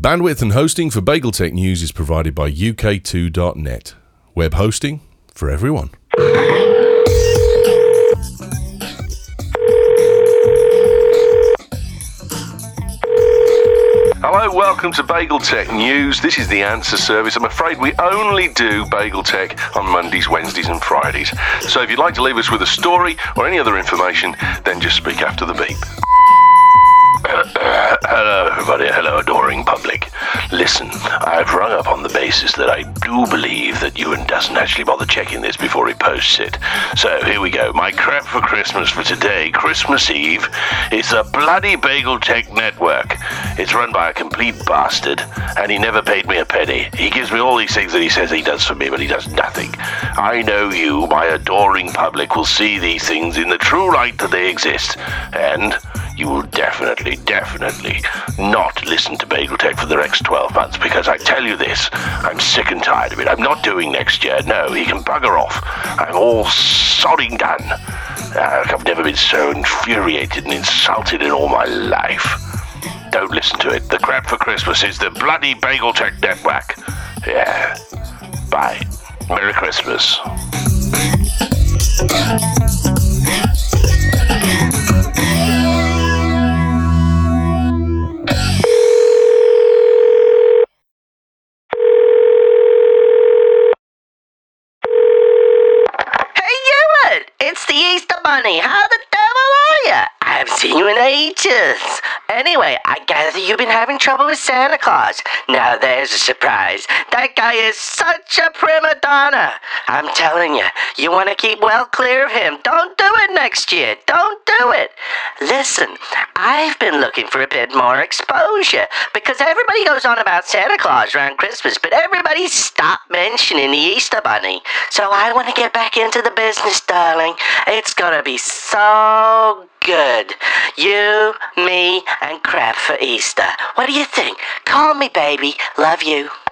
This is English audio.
Bandwidth and hosting for BagelTech News is provided by UK2.net. Web hosting for everyone. Hello, welcome to BagelTech News. This is the answer service. I'm afraid we only do BagelTech on Mondays, Wednesdays and Fridays. So if you'd like to leave us with a story or any other information, then just speak after the beep. Hello, everybody. Hello, adoring public. Listen, I've rung up on the basis that I do believe that Ewan doesn't actually bother checking this before he posts it. So, here we go. My crap for Christmas for today, Christmas Eve, is the bloody BagelTech Network. It's run by a complete bastard, and he never paid me a penny. He gives me all these things that he says he does for me, but he does nothing. I know you, my adoring public, will see these things in the true light that they exist, and you will definitely not listen to BagelTech for the next 12 months, because I tell you this, I'm sick and tired of it. I'm not doing next year. No, he can bugger off. I'm all sodding done. I've never been so infuriated and insulted in all my life. Don't listen to it. The crap for Christmas is the bloody BagelTech Network. Yeah. Bye. Merry Christmas. It's the Easter Bunny. How the devil are ya? I haven't seen you in ages. Anyway, I gather you've been having trouble with Santa Claus. Now there's a surprise. That guy is such a prima donna. I'm telling you, you want to keep well clear of him. Don't do it next year. Don't do it. Listen, I've been looking for a bit more exposure because everybody goes on about Santa Claus around Christmas, but everybody stopped mentioning the Easter Bunny. So I want to get back into the business, darling. It's gonna be so good. You, me, and crap for Easter. What do you think? Call me, baby. Love you.